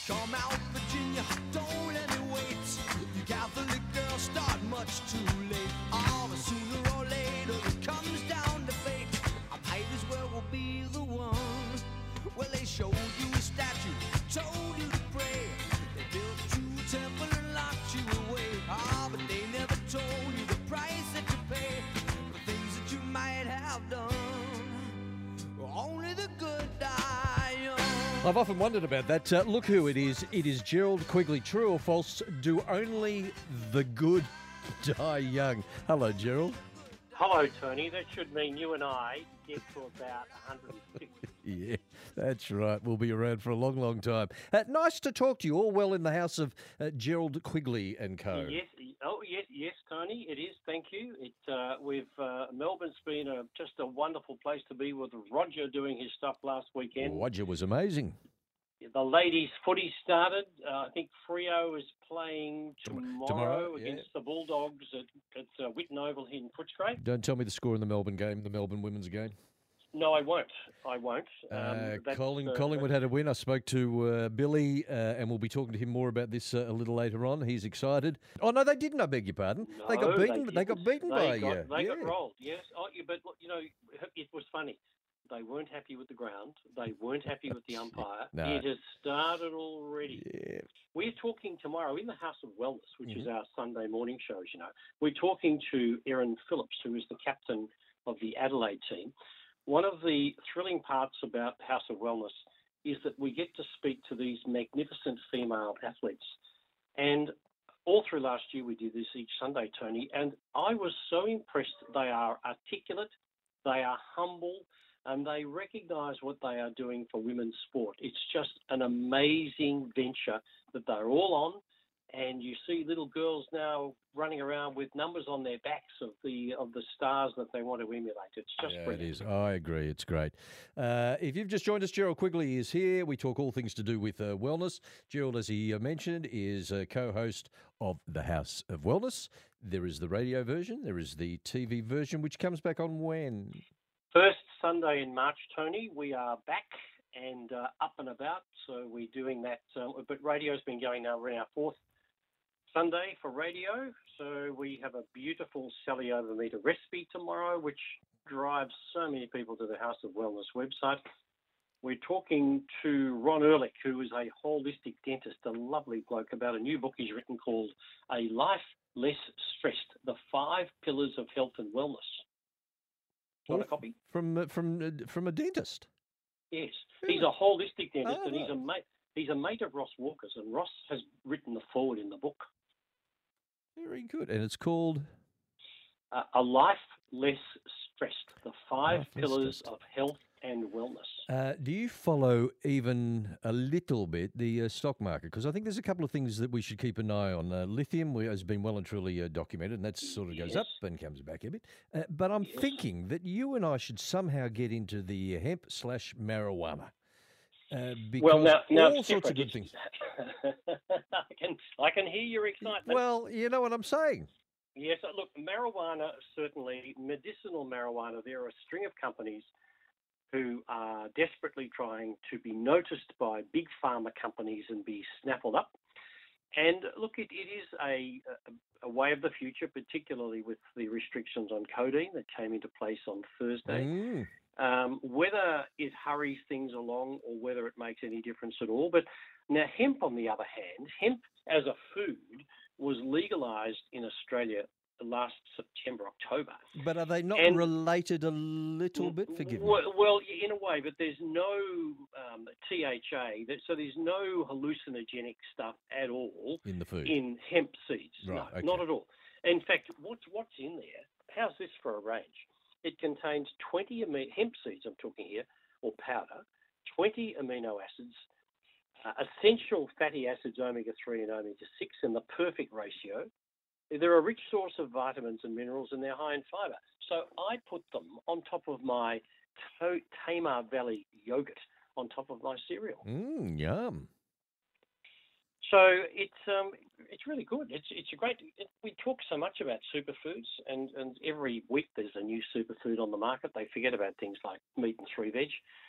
Come out, Virginia, don't let me wait. You Catholic girls start much too late. Oh, but sooner or later it comes down to fate. I might as well will be the one. Well, they showed you a statue, told you to pray. They built you a temple and locked you away. Ah, but they never told you the price that you pay for the things that you might have done. Only the good die young. I've often wondered about that. Look who it is. It is Gerald Quigley. True or false? Do only the good die young? Hello, Gerald. Hello, Tony. That should mean you and I get to about 150. Yeah, that's right. We'll be around for a long, long time. Nice to talk to you. All well in the house of Gerald Quigley and co. Yes, Tony. It is. Thank you. Melbourne's been just a wonderful place to be with Roger doing his stuff last weekend. Roger was amazing. The ladies' footy started. I think Freo is playing tomorrow against the Bulldogs at Whitten Oval here in Footscray. Don't tell me the score in the Melbourne game, the Melbourne women's game. No, I won't. Collingwood had a win. I spoke to Billy, and we'll be talking to him more about this a little later on. He's excited. Oh no, they didn't. I beg your pardon. No, they got beaten. They got beaten by you. They got rolled. Yes. Oh, yeah, but it was funny. They weren't happy with the ground. They weren't happy with the umpire. No. It has started already. Yeah. We're talking tomorrow in the House of Wellness, which is our Sunday morning shows, We're talking to Erin Phillips, who is the captain of the Adelaide team. One of the thrilling parts about House of Wellness is that we get to speak to these magnificent female athletes. And all through last year, we did this each Sunday, Tony, and I was so impressed. They are articulate, they are humble, and they recognise what they are doing for women's sport. It's just an amazing venture that they're all on, and you see little girls now running around with numbers on their backs of the stars that they want to emulate. It's just brilliant. It is. I agree. It's great. If you've just joined us, Gerald Quigley is here. We talk all things to do with wellness. Gerald, as he mentioned, is a co-host of the House of Wellness. There is the radio version. There is the TV version, which comes back on when? First Sunday in March, Tony. We are back and up and about. So we're doing that. But radio's been going now. We're in our fourth Sunday for radio. So we have a beautiful Sally Over Meter recipe tomorrow, which drives so many people to the House of Wellness website. We're talking to Ron Ehrlich, who is a holistic dentist, a lovely bloke, about a new book he's written called A Life Less Stressed, The 5 Pillars of Health and Wellness. Do you want a copy? From a dentist? Yes. He's a holistic dentist, and he's a mate of Ross Walker's, and Ross has written the foreword in the book. Very good. And it's called? A Life Less Stressed, The 5 Pillars of Health and Wellness. Do you follow even a little bit the stock market? Because I think there's a couple of things that we should keep an eye on. Lithium has been well and truly documented, and that sort of goes up and comes back a bit. But I'm thinking that you and I should somehow get into the hemp/marijuana. Because all sorts of good things. I can hear your excitement. Well, you know what I'm saying. Yes, look, marijuana, certainly, medicinal marijuana, there are a string of companies who are desperately trying to be noticed by big pharma companies and be snaffled up. And look, it is a way of the future, particularly with the restrictions on codeine that came into place on Thursday. Whether it hurries things along or whether it makes any difference at all. But now hemp, on the other hand, hemp as a food was legalised in Australia last September, October. But are they not related a little bit? Forgive me. Well, in a way, but there's no THA, so there's no hallucinogenic stuff at all in the food, in hemp seeds. Right, no, not at all. In fact, what's in there? How's this for a range? It contains 20 hemp seeds. I'm talking here, or powder, 20 amino acids, essential fatty acids, omega-3 and omega-6, in the perfect ratio. They're a rich source of vitamins and minerals, and they're high in fibre. So I put them on top of my Tamar Valley yogurt, on top of my cereal. Yum. So it's really good. It's a great. We talk so much about superfoods, and every week there's a new superfood on the market. They forget about things like meat and 3 veg.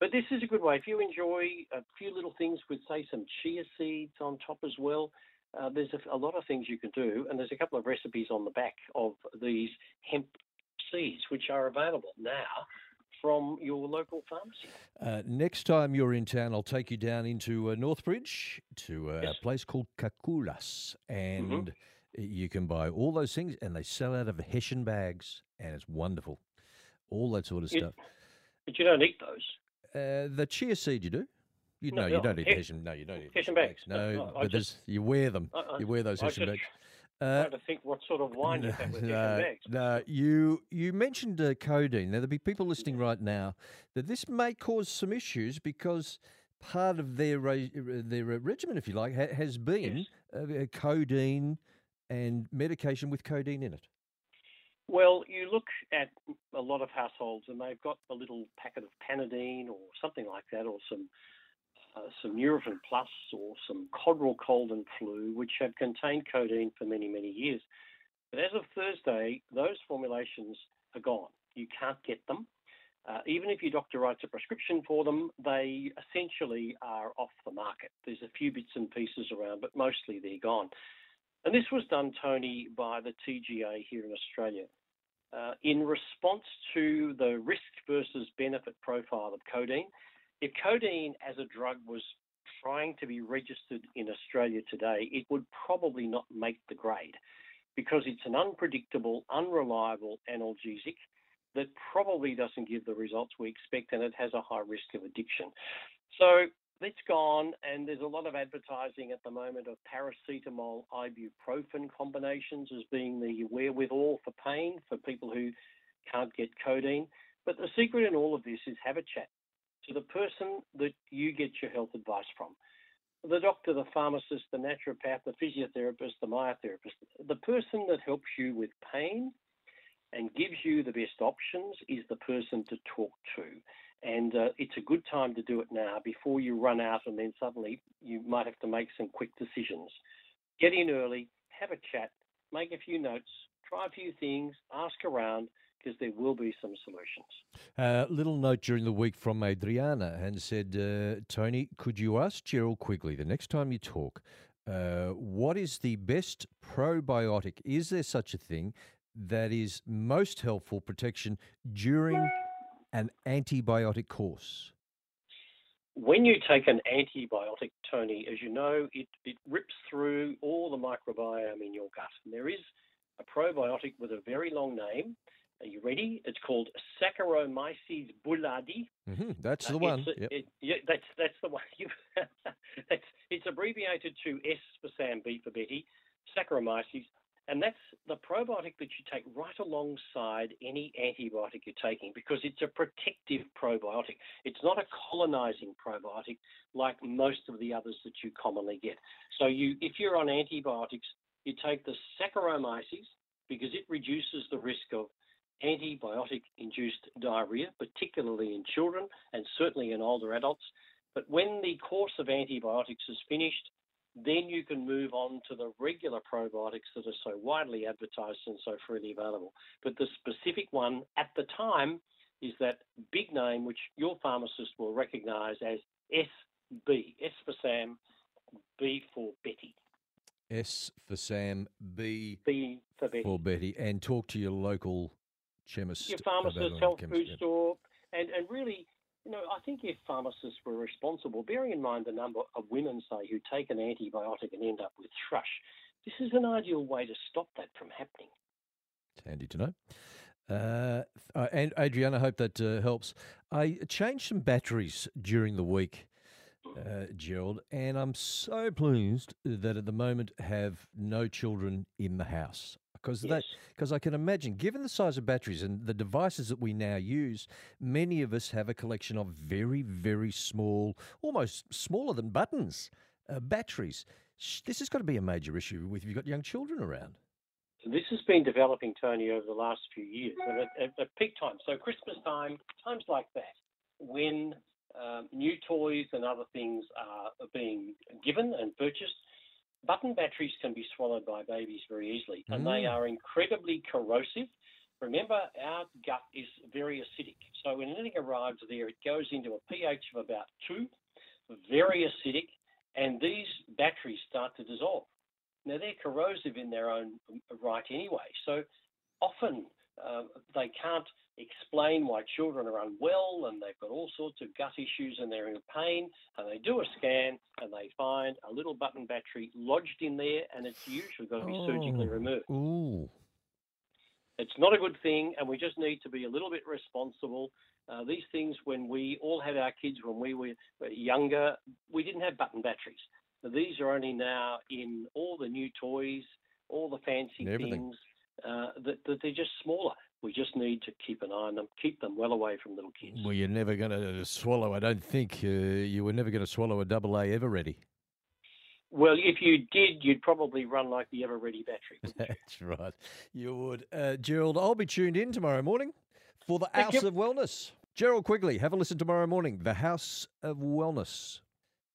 But this is a good way. If you enjoy a few little things with, say, some chia seeds on top as well, there's a lot of things you can do. And there's a couple of recipes on the back of these hemp seeds, which are available now from your local pharmacy. Next time you're in town, I'll take you down into Northbridge to Yes. a place called Kakulas, Mm-hmm. and you can buy all those things, and they sell out of Hessian bags, and it's wonderful. All that sort of stuff. But you don't eat those. The chia seed, you do. You No, know, you no, don't eat He- Hessian. No, you don't eat Hessian bags. No, No, I but you wear them. You wear those I Hessian just bags. trying to think what sort of wine you have with Hessian bags. No, you mentioned codeine. Now, there'll be people listening right now that this may cause some issues because part of their regimen, if you like, has been codeine and medication with codeine in it. Well, you look at a lot of households and they've got a little packet of Panadine or something like that, or some Nurofen Plus or some Codral Cold and Flu, which have contained codeine for many, many years. But as of Thursday, those formulations are gone. You can't get them. Even if your doctor writes a prescription for them, they essentially are off the market. There's a few bits and pieces around, but mostly they're gone. And this was done, Tony, by the TGA here in Australia. In response to the risk versus benefit profile of codeine, if codeine as a drug was trying to be registered in Australia today, it would probably not make the grade because it's an unpredictable, unreliable analgesic that probably doesn't give the results we expect, and it has a high risk of addiction. So it's gone, and there's a lot of advertising at the moment of paracetamol ibuprofen combinations as being the wherewithal for pain for people who can't get codeine. But the secret in all of this is have a chat to the person that you get your health advice from. The doctor, the pharmacist, the naturopath, the physiotherapist, the myotherapist. The person that helps you with pain and gives you the best options is the person to talk to. And it's a good time to do it now before you run out and then suddenly you might have to make some quick decisions. Get in early, have a chat, make a few notes, try a few things, ask around, because there will be some solutions. Little note during the week from Adriana and said, Tony, could you ask Gerald Quigley the next time you talk, what is the best probiotic? Is there such a thing that is most helpful protection during an antibiotic course? When you take an antibiotic, Tony, as you know, it rips through all the microbiome in your gut. And there is a probiotic with a very long name. Are you ready? It's called Saccharomyces boulardii. Mm-hmm, that's the one. That's the one. It's abbreviated to S for Sam, B for Betty, Saccharomyces. And that's the probiotic that you take right alongside any antibiotic you're taking because it's a protective probiotic. It's not a colonizing probiotic like most of the others that you commonly get. So if you're on antibiotics, you take the Saccharomyces because it reduces the risk of antibiotic-induced diarrhea, particularly in children and certainly in older adults. But when the course of antibiotics is finished, then you can move on to the regular probiotics that are so widely advertised and so freely available. But the specific one at the time is that big name, which your pharmacist will recognize as SB, S for Sam, B for Betty. S for Sam, B for Betty. For Betty. And talk to your local chemist. Your pharmacist, health food store, and really, I think if pharmacists were responsible, bearing in mind the number of women, say, who take an antibiotic and end up with thrush, this is an ideal way to stop that from happening. It's handy to know. And Adriana, I hope that helps. I changed some batteries during the week, Gerald, and I'm so pleased that at the moment have no children in the house. Because I can imagine, given the size of batteries and the devices that we now use, many of us have a collection of very, very small, almost smaller than buttons, batteries. This has got to be a major issue if you've got young children around. This has been developing, Tony, over the last few years, and at peak time. So Christmas time, times like that, when new toys and other things are being given and purchased, button batteries can be swallowed by babies very easily, and they are incredibly corrosive. Remember, our gut is very acidic. So when anything arrives there, it goes into a pH of about 2, very acidic, and these batteries start to dissolve. Now, they're corrosive in their own right anyway. So often they can't explain why children are unwell and they've got all sorts of gut issues and they're in pain, and they do a scan and they find a little button battery lodged in there, and it's usually got to be surgically removed. Ooh. It's not a good thing, and we just need to be a little bit responsible. These things, when we all had our kids when we were younger, we didn't have button batteries. These are only now in all the new toys, all the fancy things, that they're just smaller. We just need to keep an eye on them, keep them well away from little kids. Well, you're never going to swallow, I don't think, you were never going to swallow a AA Everready. Well, if you did, you'd probably run like the Everready battery. That's right. You would. Gerald, I'll be tuned in tomorrow morning for the House of Wellness. Gerald Quigley, have a listen tomorrow morning. The House of Wellness.